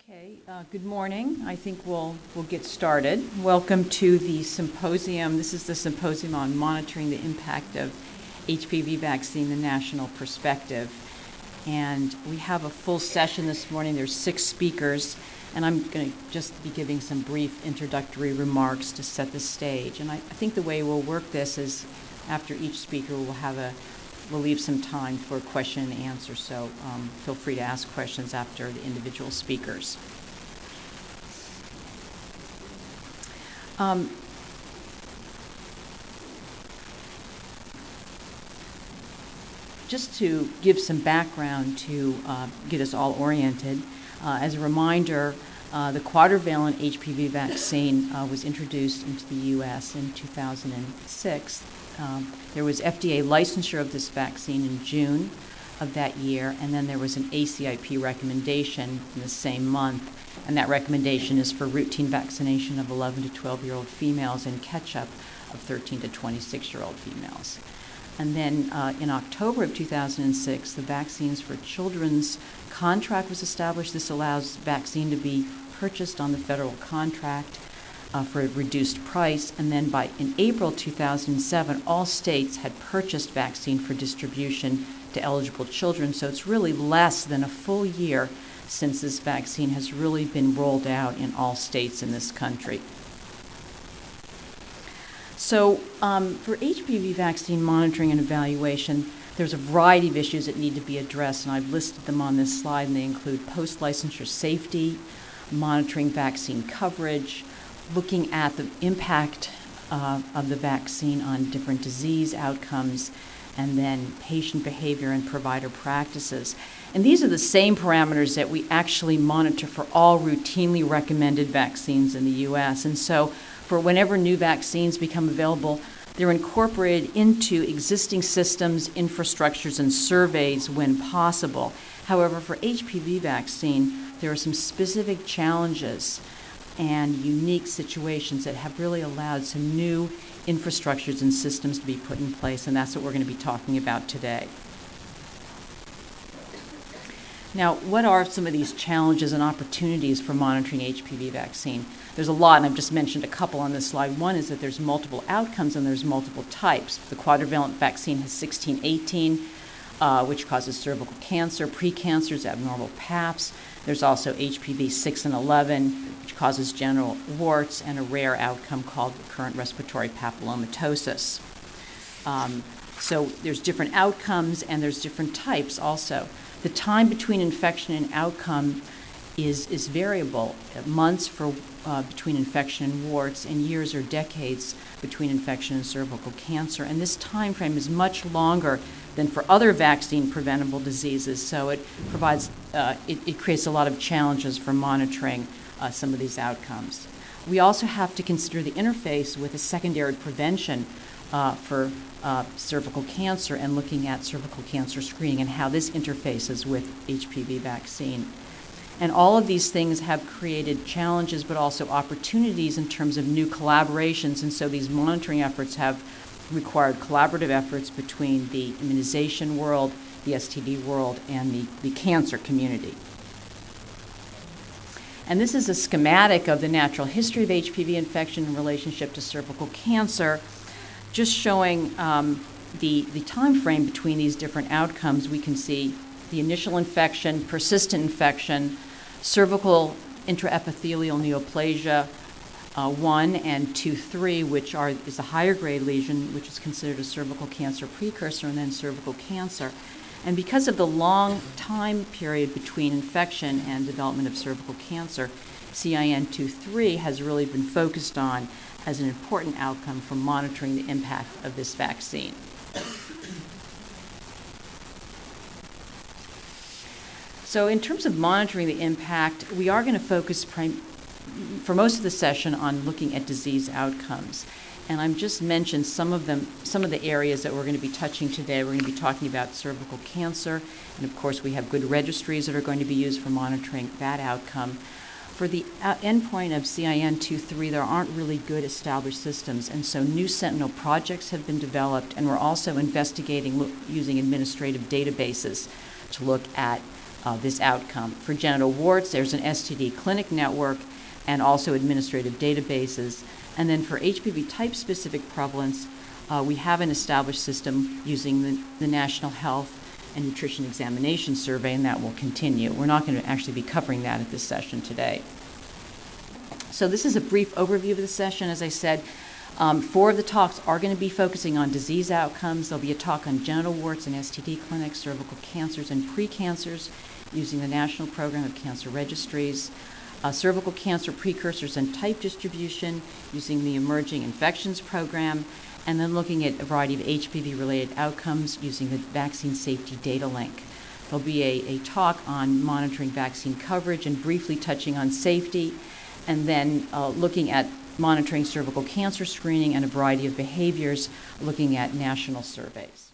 Okay, good morning. I think we'll get started. Welcome to the symposium. This is the symposium on monitoring the impact of HPV vaccine, the national perspective. And we have a full session this morning. There's 6 speakers, and I'm going to just be giving some brief introductory remarks to set the stage. And I think the way we'll work this is after each speaker we'll leave some time for question and answer, so feel free to ask questions after the individual speakers. Just to give some background to get us all oriented, as a reminder, the quadrivalent HPV vaccine was introduced into the U.S. in 2006. There was FDA licensure of this vaccine in June of that year, and then there was an ACIP recommendation in the same month, and that recommendation is for routine vaccination of 11 to 12-year-old females and catch-up of 13 to 26-year-old females. And then in October of 2006, the Vaccines for Children's contract was established. This allows vaccine to be purchased on the federal contract for a reduced price, and then in April 2007, all states had purchased vaccine for distribution to eligible children, so it's really less than a full year since this vaccine has really been rolled out in all states in this country. So for HPV vaccine monitoring and evaluation, there's a variety of issues that need to be addressed, and I've listed them on this slide, and they include post-licensure safety, monitoring vaccine coverage, looking at the impact of the vaccine on different disease outcomes, and then patient behavior and provider practices. And these are the same parameters that we actually monitor for all routinely recommended vaccines in the U.S. And so for whenever new vaccines become available, they're incorporated into existing systems, infrastructures, and surveys when possible. However, for HPV vaccine, there are some specific challenges and unique situations that have really allowed some new infrastructures and systems to be put in place, and that's what we're going to be talking about today. Now, what are some of these challenges and opportunities for monitoring HPV vaccine? There's a lot, and I've just mentioned a couple on this slide. One is that there's multiple outcomes and there's multiple types. The quadrivalent vaccine has 1618, which causes cervical cancer, precancers, abnormal paps. There's also HPV 6 and 11, which causes genital warts, and a rare outcome called recurrent respiratory papillomatosis. So there's different outcomes, and there's different types also. The time between infection and outcome is variable. Months for between infection and warts, and years or decades between infection and cervical cancer. And this time frame is much longer than for other vaccine-preventable diseases, so it provides, it creates a lot of challenges for monitoring some of these outcomes. We also have to consider the interface with a secondary prevention for cervical cancer and looking at cervical cancer screening and how this interfaces with HPV vaccine. And all of these things have created challenges but also opportunities in terms of new collaborations, and so these monitoring efforts have required collaborative efforts between the immunization world, the STD world, and the cancer community. And this is a schematic of the natural history of HPV infection in relationship to cervical cancer, just showing the time frame between these different outcomes. We can see the initial infection, persistent infection, cervical intraepithelial neoplasia, 1 and 2-3, which is a higher grade lesion, which is considered a cervical cancer precursor, and then cervical cancer. And because of the long time period between infection and development of cervical cancer, CIN 2-3 has really been focused on as an important outcome for monitoring the impact of this vaccine. So in terms of monitoring the impact, we are going to focus for most of the session on looking at disease outcomes. And I've just mentioned some of the areas that we're going to be touching today. We're going to be talking about cervical cancer, and of course we have good registries that are going to be used for monitoring that outcome. For the endpoint of CIN 2-3, there aren't really good established systems, and so new Sentinel projects have been developed, and we're also investigating using administrative databases to look at this outcome. For genital warts, there's an STD clinic network and also administrative databases. And then for HPV type-specific prevalence, we have an established system using the National Health and Nutrition Examination Survey, and that will continue. We're not going to actually be covering that at this session today. So this is a brief overview of the session. As I said, 4 of the talks are going to be focusing on disease outcomes. There'll be a talk on genital warts and STD clinics, cervical cancers and precancers using the National Program of Cancer Registries, cervical cancer precursors and type distribution using the Emerging Infections Program, and then looking at a variety of HPV-related outcomes using the Vaccine Safety Data Link. There'll be a talk on monitoring vaccine coverage and briefly touching on safety, and then looking at monitoring cervical cancer screening and a variety of behaviors, looking at national surveys.